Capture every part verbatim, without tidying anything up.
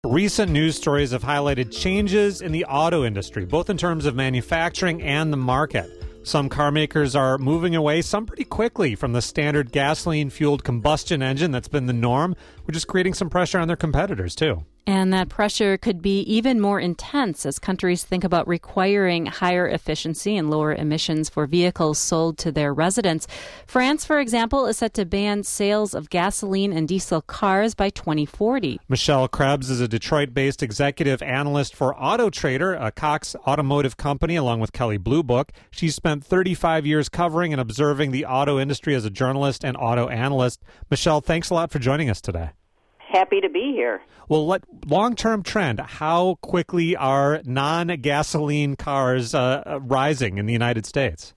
Recent news stories have highlighted changes in the auto industry, both in terms of manufacturing and the market. Some car makers are moving away, some pretty quickly, from the standard gasoline-fueled combustion engine that's been the norm, which is creating some pressure on their competitors, too. And that pressure could be even more intense as countries think about requiring higher efficiency and lower emissions for vehicles sold to their residents. France, for example, is set to ban sales of gasoline and diesel cars by twenty forty. Michelle Krebs is a Detroit-based executive analyst for AutoTrader, a Cox automotive company, along with Kelley Blue Book. She's spent thirty-five years covering and observing the auto industry as a journalist and auto analyst. Michelle, thanks a lot for joining us today. Happy to be here. Well, what long-term trend, how quickly are non-gasoline cars uh, rising in the United States?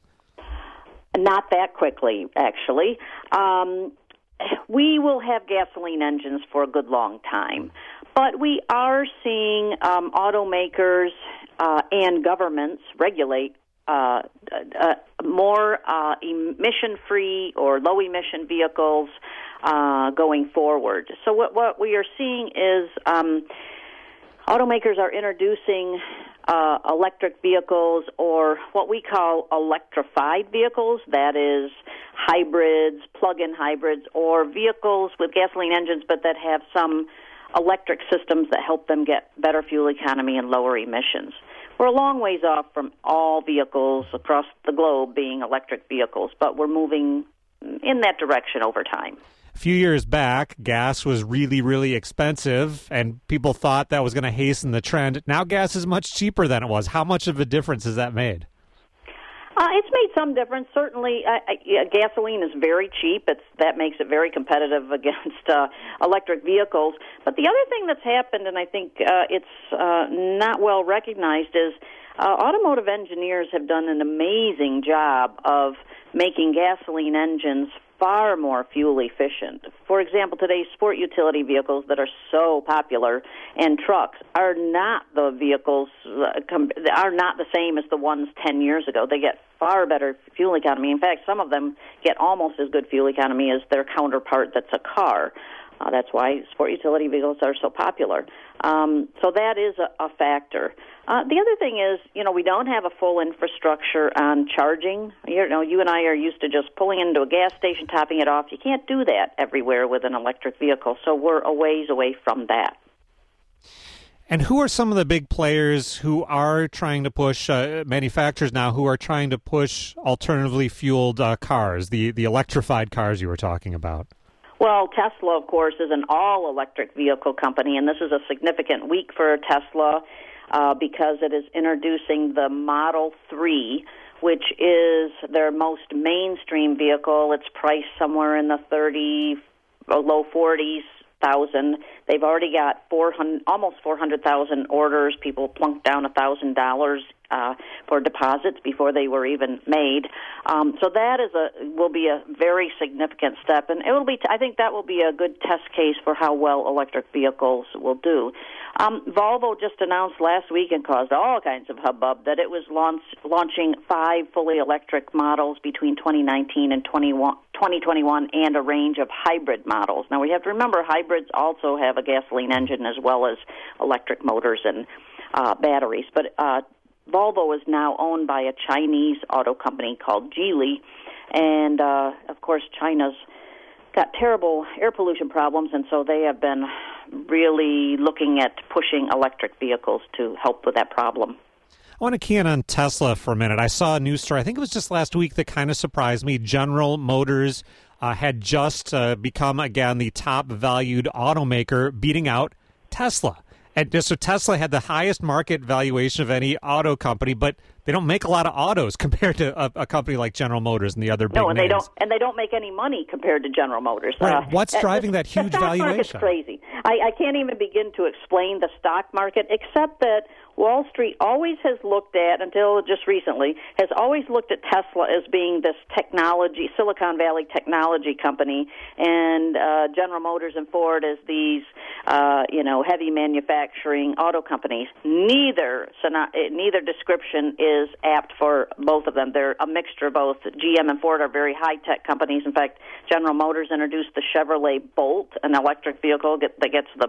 Not that quickly, actually. Um, we will have gasoline engines for a good long time, but we are seeing um, automakers uh, and governments regulate uh, uh, more uh, emission-free or low-emission vehicles Uh, going forward. So what, what we are seeing is um, automakers are introducing uh, electric vehicles, or what we call electrified vehicles, that is hybrids, plug-in hybrids, or vehicles with gasoline engines but that have some electric systems that help them get better fuel economy and lower emissions. We're a long ways off from all vehicles across the globe being electric vehicles, but we're moving in that direction over time. A few years back, gas was really, really expensive, and people thought that was going to hasten the trend. Now gas is much cheaper than it was. How much of a difference has that made? Uh, it's made some difference. Certainly, uh, uh, gasoline is very cheap. It's, that makes it very competitive against uh, electric vehicles. But the other thing that's happened, and I think uh, it's uh, not well recognized, is uh, automotive engineers have done an amazing job of making gasoline engines far more fuel efficient. For example, today's sport utility vehicles that are so popular and trucks are not the vehicles uh, com- are not the same as the ones ten years ago. They get far better fuel economy. In fact, some of them get almost as good fuel economy as their counterpart that's a car. Uh, that's why sport utility vehicles are so popular. Um, so that is a, a factor. Uh, the other thing is, you know, we don't have a full infrastructure on charging. You know, you and I are used to just pulling into a gas station, topping it off. You can't do that everywhere with an electric vehicle, so we're a ways away from that. And who are some of the big players who are trying to push, uh, manufacturers now, who are trying to push alternatively fueled uh, cars, the, the electrified cars you were talking about? Well, Tesla, of course, is an all-electric vehicle company, and this is a significant week for Tesla uh, because it is introducing the Model three, which is their most mainstream vehicle. It's priced somewhere in the thirty, or low forties thousand. They've already got four hundred, almost four hundred thousand orders. People plunked down one thousand dollars uh, for deposits before they were even made. Um, so that is a will be a very significant step, and it will be. I think that will be a good test case for how well electric vehicles will do. Um, Volvo just announced last week and caused all kinds of hubbub that it was launch, launching five fully electric models between twenty nineteen and twenty twenty-one, and a range of hybrid models. Now we have to remember hybrids also have a gasoline engine as well as electric motors and uh, batteries, but uh, Volvo is now owned by a Chinese auto company called Geely, and uh, of course China's got terrible air pollution problems, and so they have been really looking at pushing electric vehicles to help with that problem. I want to key in on Tesla for a minute. I saw a news story, I think it was just last week, that kind of surprised me. General Motors uh, had just uh, become, again, the top valued automaker, beating out Tesla. And so Tesla had the highest market valuation of any auto company, but they don't make a lot of autos compared to a, a company like General Motors and the other big no, and names. they don't, and they don't make any money compared to General Motors. Right. Uh, What's driving the, that huge the stock valuation? Market's crazy. I, I can't even begin to explain the stock market, except that Wall Street always has looked at, until just recently, has always looked at Tesla as being this technology, Silicon Valley technology company, and uh, General Motors and Ford as these, uh, you know, heavy manufacturing auto companies. Neither, so not, neither description is apt for both of them. They're a mixture of both. G M and Ford are very high-tech companies. In fact, General Motors introduced the Chevrolet Bolt, an electric vehicle that gets the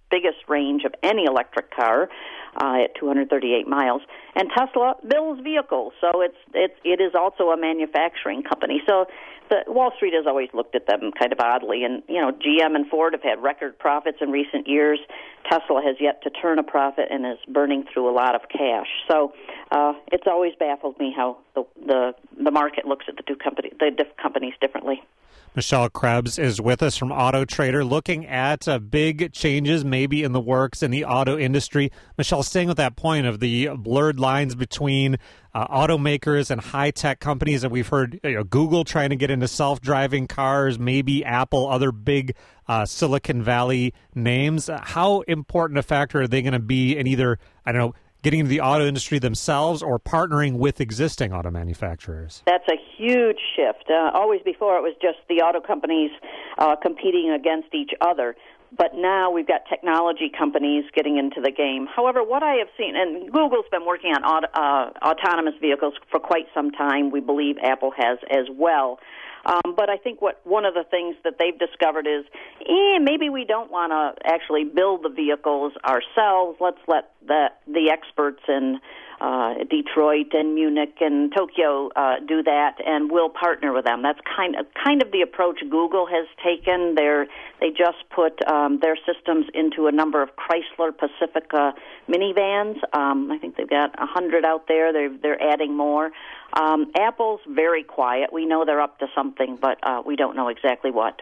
biggest range of any electric car uh, at two hundred thirty-eight miles. And Tesla builds vehicles, so it's it's it is also a manufacturing company. So the Wall Street has always looked at them kind of oddly, and you know G M and Ford have had record profits in recent years. Tesla has yet to turn a profit and is burning through a lot of cash. So uh, it's always baffled me how the the, the market looks at the two company the diff- companies differently. Michelle Krebs is with us from Auto Trader, looking at uh, big changes maybe in the works in the auto industry. Michelle, staying with that point of the blurred lines between uh, automakers and high-tech companies that we've heard, you know, Google trying to get into self-driving cars, maybe Apple, other big uh, Silicon Valley names. Uh, how important a factor are they going to be in either, I don't know, getting into the auto industry themselves or partnering with existing auto manufacturers? That's a huge shift. Uh, always before it was just the auto companies uh, competing against each other. But now we've got technology companies getting into the game. However, what I have seen, and Google's been working on auto, uh, autonomous vehicles for quite some time. We believe Apple has as well. Um, but I think what one of the things that they've discovered is, eh, maybe we don't want to actually build the vehicles ourselves. Let's let the the experts in uh, Detroit and Munich and Tokyo uh, do that, and we'll partner with them. That's kind of kind of the approach Google has taken. They're, they just put um, their systems into a number of Chrysler Pacifica minivans. Um, I think they've got a hundred out there. They're they're adding more. Um, Apple's very quiet. We know they're up to something, but uh, we don't know exactly what.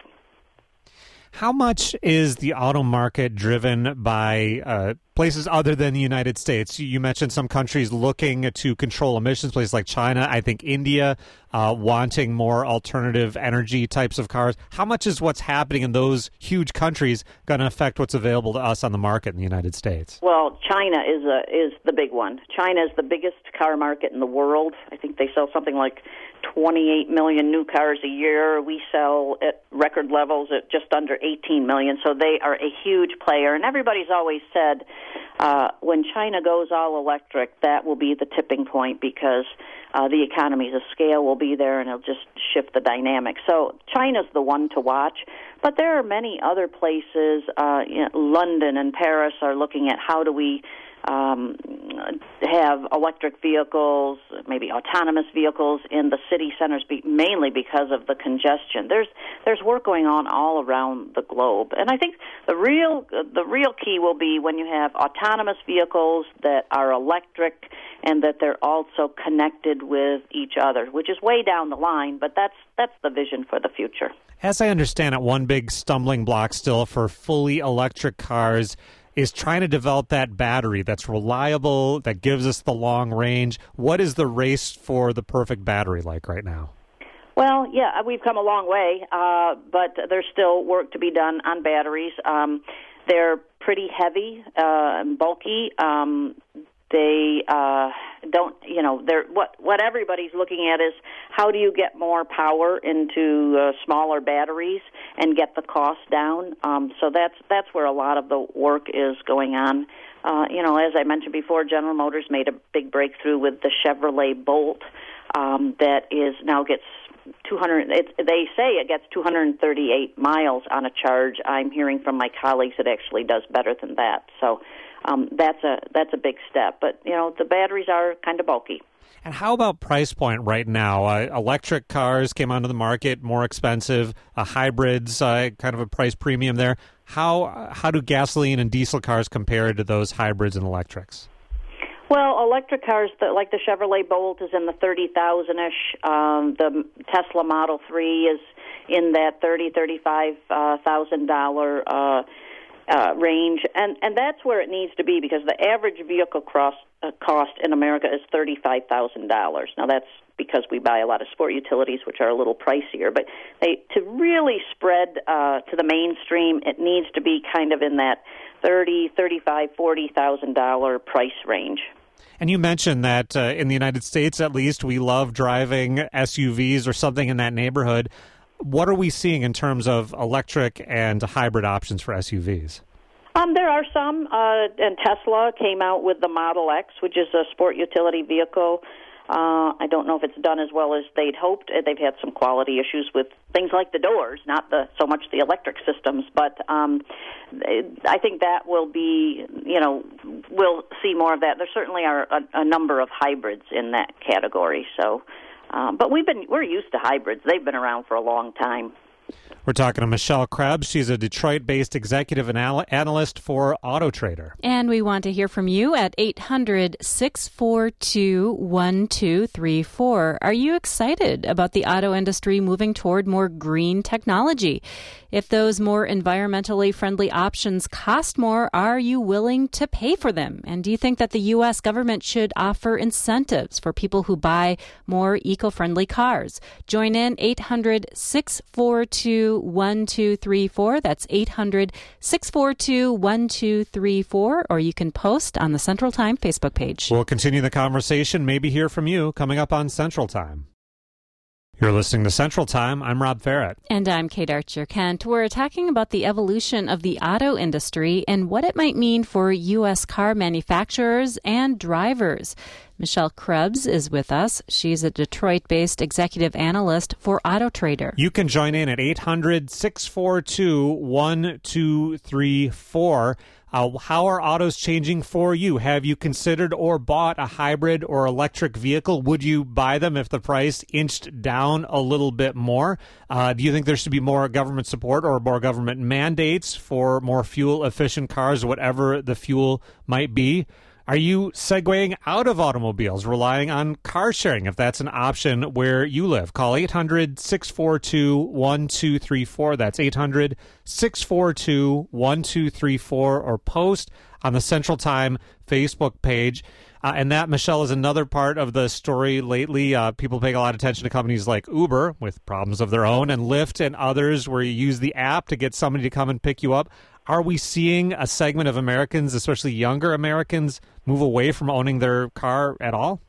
How much is the auto market driven by uh, places other than the United States? You mentioned some countries looking to control emissions, places like China, I think India, uh, wanting more alternative energy types of cars. How much is what's happening in those huge countries going to affect what's available to us on the market in the United States? Well, China is a, is the big one. China is the biggest car market in the world. I think they sell something like twenty-eight million new cars a year. We sell at record levels at just under eighteen million, so they are a huge player. And everybody's always said uh, when China goes all electric, that will be the tipping point because uh, the economies of scale will be there and it'll just shift the dynamic. So China's the one to watch. But there are many other places. Uh, you know, London and Paris are looking at how do we Um, have electric vehicles, maybe autonomous vehicles in the city centers, be, mainly because of the congestion. There's there's work going on all around the globe, and I think the real the real key will be when you have autonomous vehicles that are electric and that they're also connected with each other, which is way down the line, but that's that's the vision for the future. As I understand it, one big stumbling block still for fully electric cars is trying to develop that battery that's reliable, that gives us the long range. What is the race for the perfect battery like right now? Well, yeah, we've come a long way, uh, but there's still work to be done on batteries. Um, they're pretty heavy uh, and bulky. Um, they uh, don't, you know, they're what what everybody's looking at is how do you get more power into uh, smaller batteries and get the cost down. Um, so that's that's where a lot of the work is going on. Uh, you know, as I mentioned before, General Motors made a big breakthrough with the Chevrolet Bolt um, that is now gets two hundred. It's, they say it gets two hundred thirty-eight miles on a charge. I'm hearing from my colleagues it actually does better than that. So. Um, that's a that's a big step, but you know the batteries are kind of bulky. And how about price point right now? Uh, electric cars came onto the market, more expensive. Uh, hybrids, uh, kind of a price premium there. How how do gasoline and diesel cars compare to those hybrids and electrics? Well, electric cars like the Chevrolet Bolt is in the thirty thousand ish. Um, the Tesla Model Three is in that thirty thirty-five uh, thousand dollar. Uh, Uh, range, and, and that's where it needs to be because the average vehicle cross, uh, cost in America is thirty-five thousand dollars. Now, that's because we buy a lot of sport utilities, which are a little pricier. But they, to really spread uh, to the mainstream, it needs to be kind of in that thirty, thirty-five, forty thousand dollar price range. And you mentioned that uh, in the United States, at least, we love driving S U Vs or something in that neighborhood. What are we seeing in terms of electric and hybrid options for S U Vs? Um, there are some, uh, and Tesla came out with the Model X, which is a sport utility vehicle. Uh, I don't know if it's done as well as they'd hoped. They've had some quality issues with things like the doors, not the so much the electric systems. But um, I think that will be, you know, we'll see more of that. There certainly are a, a number of hybrids in that category. So, um, but we've been we're used to hybrids. They've been around for a long time. We're talking to Michelle Krebs. She's a Detroit-based executive anal- analyst for AutoTrader. And we want to hear from you at eight hundred, six four two, one two three four. Are you excited about the auto industry moving toward more green technology? If those more environmentally friendly options cost more, are you willing to pay for them? And do you think that the U S government should offer incentives for people who buy more eco-friendly cars? Join in eight hundred, six four two, one two three four. That's eight hundred, six four two, one two three four. Or you can post on the Central Time Facebook page. We'll continue the conversation, maybe hear from you, coming up on Central Time. You're listening to Central Time. I'm Rob Farrett. And I'm Kate Archer-Kent. We're talking about the evolution of the auto industry and what it might mean for U S car manufacturers and drivers. Michelle Krebs is with us. She's a Detroit-based executive analyst for AutoTrader. You can join in at eight hundred, six four two, one two three four. Uh, how are autos changing for you? Have you considered or bought a hybrid or electric vehicle? Would you buy them if the price inched down a little bit more? Uh, do you think there should be more government support or more government mandates for more fuel-efficient cars, whatever the fuel might be? Are you segueing out of automobiles, relying on car sharing, if that's an option where you live? Call eight hundred, six four two, one two three four. That's eight hundred, six four two, one two three four, or post on the Central Time Facebook page. Uh, and that, Michelle, is another part of the story lately. Uh, people paying a lot of attention to companies like Uber with problems of their own, and Lyft and others where you use the app to get somebody to come and pick you up. Are we seeing a segment of Americans, especially younger Americans, move away from owning their car at all?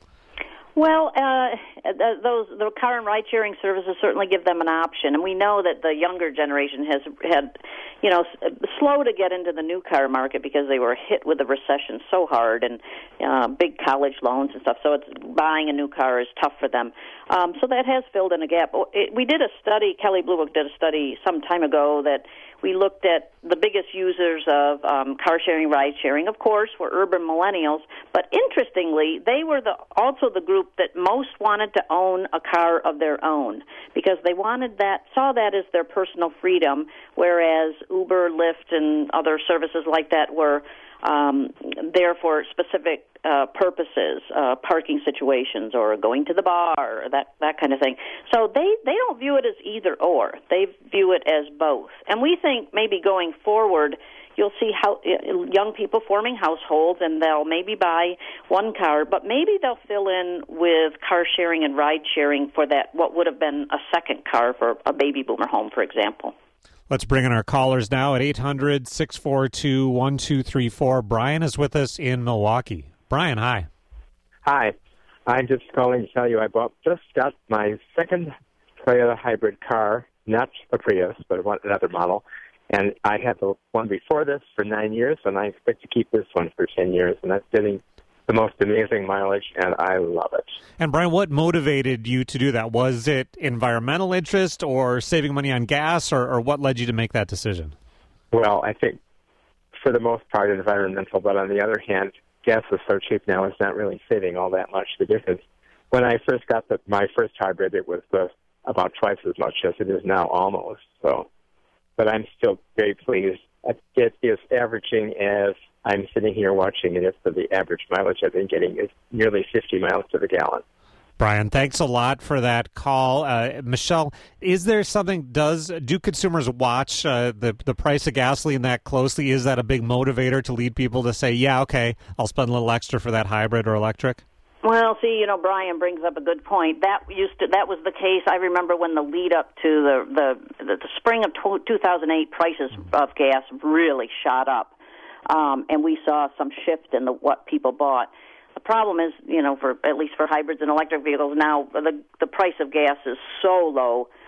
Well, uh, those the car and ride-sharing services certainly give them an option, and we know that the younger generation has had, you know, slow to get into the new car market because they were hit with the recession so hard and uh, big college loans and stuff. So it's buying a new car is tough for them. Um, so that has filled in a gap. It, we did a study. Kelly Blue Book did a study some time ago that we looked at the biggest users of um, car-sharing, ride-sharing, of course, were urban millennials. But interestingly, they were the also the group that most wanted to own a car of their own because they wanted that, saw that as their personal freedom, whereas Uber, Lyft, and other services like that were um, there for specific uh, purposes, uh, parking situations or going to the bar, or that, that kind of thing. So they, they don't view it as either or. They view it as both. And we think maybe going forward, you'll see how young people forming households, and they'll maybe buy one car, but maybe they'll fill in with car sharing and ride sharing for that, what would have been a second car for a baby boomer home, for example. Let's bring in our callers now at eight hundred, six four two, one two three four. Brian is with us in Milwaukee. Brian, hi. Hi. I'm just calling to tell you I bought, just got my second Toyota hybrid car, not a Prius, but another model. And I had the one before this for nine years, and I expect to keep this one for ten years. And that's getting the most amazing mileage, and I love it. And, Brian, what motivated you to do that? Was it environmental interest or saving money on gas, or, or what led you to make that decision? Well, I think for the most part environmental, but on the other hand, gas is so cheap now, it's not really saving all that much, the difference. When I first got the, my first hybrid, it was the, about twice as much as it is now, almost. So, but I'm still very pleased. It is averaging, as I'm sitting here watching it, for the average mileage I've been getting is nearly fifty miles to the gallon. Brian, thanks a lot for that call. Uh, Michelle, is there something, does do consumers watch uh, the, the price of gasoline that closely? Is that a big motivator to lead people to say, yeah, okay, I'll spend a little extra for that hybrid or electric? Well, see, you know, Brian brings up a good point. That used to, that was the case. I remember when the lead up to the the, the, the spring of two thousand eight, prices of gas really shot up, um, and we saw some shift in the what people bought. The problem is, you know, for at least for hybrids and electric vehicles now, the the price of gas is so low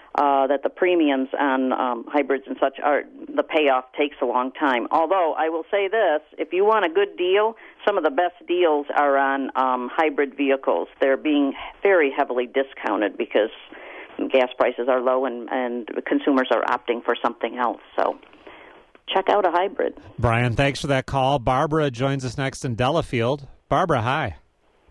uh, that the premiums on um, hybrids and such are, the payoff takes a long time. Although I will say this, if you want a good deal, some of the best deals are on um, hybrid vehicles. They're being very heavily discounted because gas prices are low and, and consumers are opting for something else. So check out a hybrid. Brian, thanks for that call. Barbara joins us next in Delafield. Barbara, hi.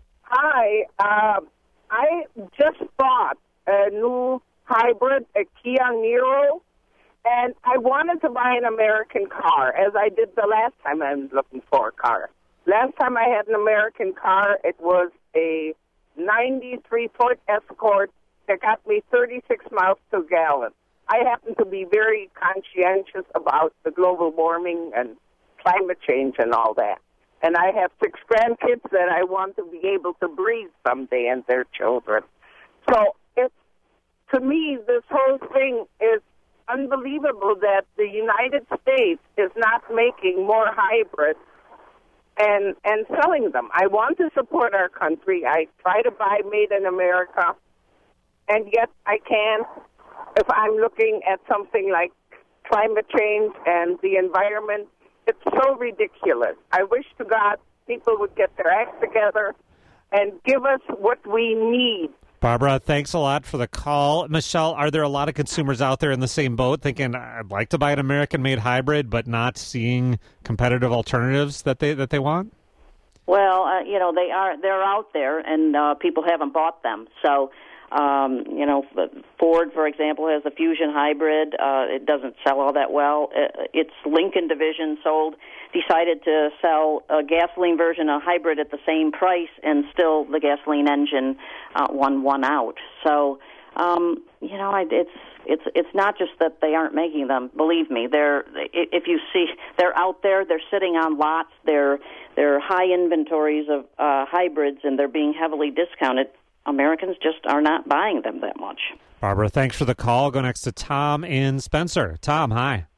Hi. Uh, I just bought a new hybrid, a Kia Niro, and I wanted to buy an American car, as I did the last time I was looking for a car. Last time I had an American car, it was a ninety-three Ford Escort that got me thirty-six miles to a gallon. I happen to be very conscientious about the global warming and climate change and all that. And I have six grandkids that I want to be able to breathe someday and their children. So it's, to me, this whole thing is unbelievable that the United States is not making more hybrids and, and selling them. I want to support our country. I try to buy made in America, and yet I can't if I'm looking at something like climate change and the environment. It's so ridiculous. I wish to God people would get their act together and give us what we need. Barbara, thanks a lot for the call. Michelle, are there a lot of consumers out there in the same boat thinking, I'd like to buy an American-made hybrid, but not seeing competitive alternatives that they that they want? Well, uh, you know, they are they're out there, and uh, people haven't bought them. So, um, you know, Ford, for example, has a Fusion hybrid. Uh, it doesn't sell all that well. Its Lincoln division sold, decided to sell a gasoline version, a hybrid, at the same price, and still the gasoline engine uh, won one out. So, um, you know, it's it's it's not just that they aren't making them. Believe me, they're if you see they're out there, they're sitting on lots. They're they're high inventories of uh, hybrids, and they're being heavily discounted. Americans just are not buying them that much. Barbara, thanks for the call. Go next to Tom in Spencer. Tom, hi.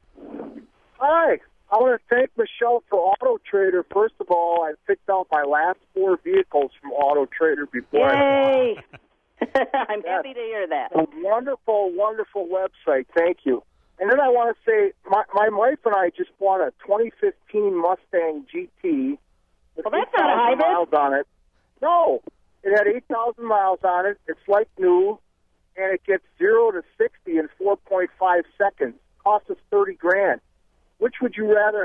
Hi. I want to thank Michelle for Auto Trader. First of all, I picked out my last four vehicles from Auto Trader before Yay! I I'm happy to hear that. A wonderful, wonderful website. Thank you. And then I want to say, my, my wife and I just bought a twenty fifteen Mustang G T. With Well, that's not a hybrid. miles on it. No. It had eight thousand miles on it. It's like new, and it gets zero to sixty in four point five seconds. Cost us thirty grand. Which would you rather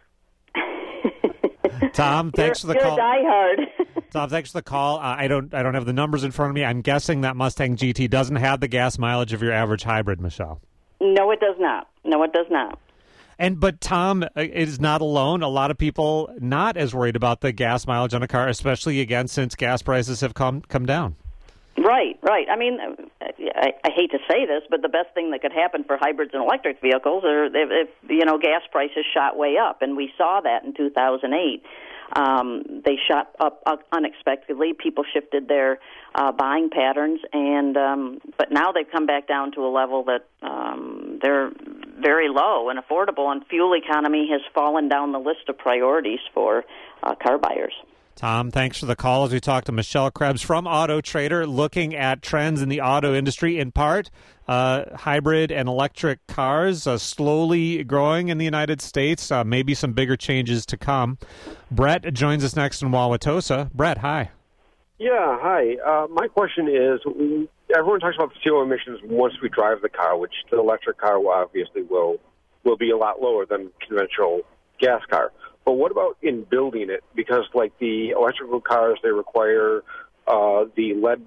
have? Tom, thanks you're, for the you're call. You're a diehard. Tom, thanks for the call. Uh, I don't I don't have the numbers in front of me. I'm guessing that Mustang G T doesn't have the gas mileage of your average hybrid, Michelle. No, it does not. No, it does not. And but Tom is not alone. A lot of people not as worried about the gas mileage on a car, especially again since gas prices have come come down. Right, right. I mean, I, I hate to say this, but the best thing that could happen for hybrids and electric vehicles are if, if you know gas prices shot way up, and we saw that in two thousand eight. Um, they shot up uh, unexpectedly. People shifted their uh, buying patterns, and um, but now they've come back down to a level that um, they're very low and affordable, and fuel economy has fallen down the list of priorities for uh, car buyers. Tom, thanks for the call as we talk to Michelle Krebs from Auto Trader, looking at trends in the auto industry, in part uh, hybrid and electric cars uh, slowly growing in the United States, uh, maybe some bigger changes to come. Brett joins us next in Wauwatosa. Brett, hi. Yeah, hi. Uh, my question is, everyone talks about the C O emissions once we drive the car, which the electric car will obviously will will be a lot lower than conventional gas car. But what about in building it? Because, like, the electrical cars, they require uh, the lead,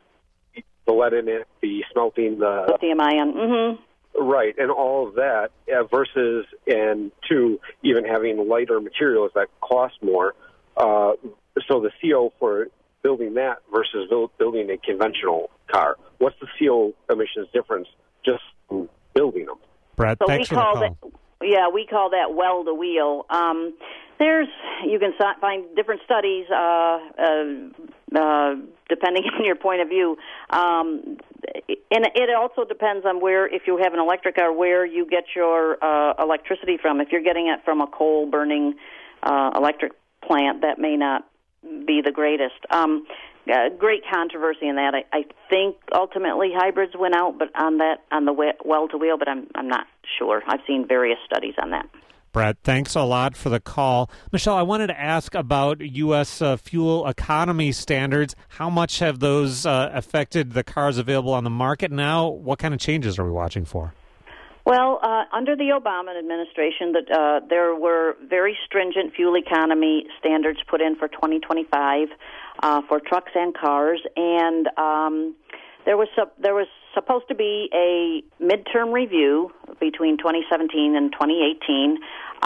the lead in it, the smelting, the lithium ion, mm-hmm. right, and all of that. Uh, versus, and two, even having lighter materials that cost more. Uh, so the C O for building that versus building a conventional car, what's the C O emissions difference just from building them? Brett, so thanks we for call the call. That, yeah, we call that well to wheel. Um, there's you can find different studies uh, uh, uh, depending on your point of view, um, and it also depends on where, if you have an electric car, where you get your uh, electricity from. If you're getting it from a coal-burning uh, electric plant, that may not be the greatest. Um, uh, great controversy in that. I, I think ultimately hybrids went out, but on that on the well to wheel, but I'm I'm not sure. I've seen various studies on that. Brett, thanks a lot for the call. Michelle, I wanted to ask about U S uh, fuel economy standards. How much have those uh, affected the cars available on the market now? What kind of changes are we watching for? Well, uh, under the Obama administration, that uh, there were very stringent fuel economy standards put in for twenty twenty-five uh, for trucks and cars, and um, there was su- there was supposed to be a midterm review between twenty seventeen and twenty eighteen.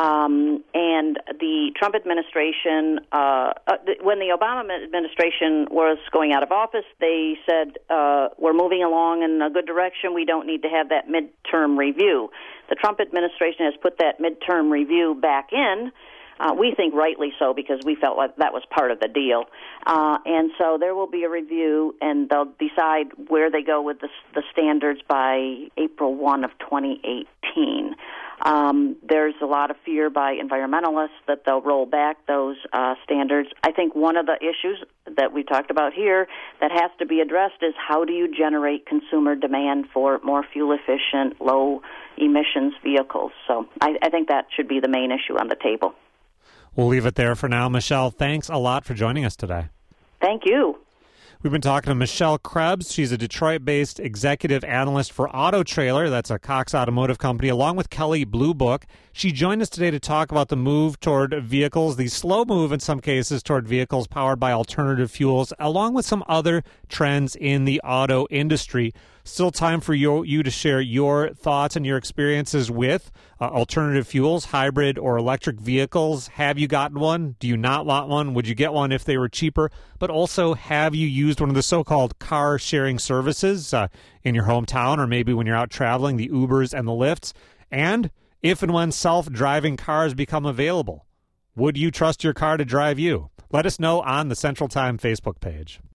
Um, and the Trump administration, uh, uh, when the Obama administration was going out of office, they said, uh, we're moving along in a good direction. We don't need to have that midterm review. The Trump administration has put that midterm review back in. Uh, we think rightly so, because we felt like that was part of the deal. Uh, and so there will be a review, and they'll decide where they go with the, the standards by April first of twenty eighteen. Um, there's a lot of fear by environmentalists that they'll roll back those uh, standards. I think one of the issues that we talked about here that has to be addressed is how do you generate consumer demand for more fuel-efficient, low-emissions vehicles. So I, I think that should be the main issue on the table. We'll leave it there for now. Michelle, thanks a lot for joining us today. Thank you. We've been talking to Michelle Krebs. She's a Detroit-based executive analyst for Auto Trailer. That's a Cox Automotive company, along with Kelley Blue Book. She joined us today to talk about the move toward vehicles, the slow move in some cases toward vehicles powered by alternative fuels, along with some other trends in the auto industry. Still time for you, you to share your thoughts and your experiences with uh, alternative fuels, hybrid or electric vehicles. Have you gotten one? Do you not want one? Would you get one if they were cheaper? But also, have you used one of the so-called car sharing services uh, in your hometown, or maybe when you're out traveling, the Ubers and the Lyfts? And if and when self-driving cars become available, would you trust your car to drive you? Let us know on the Central Time Facebook page.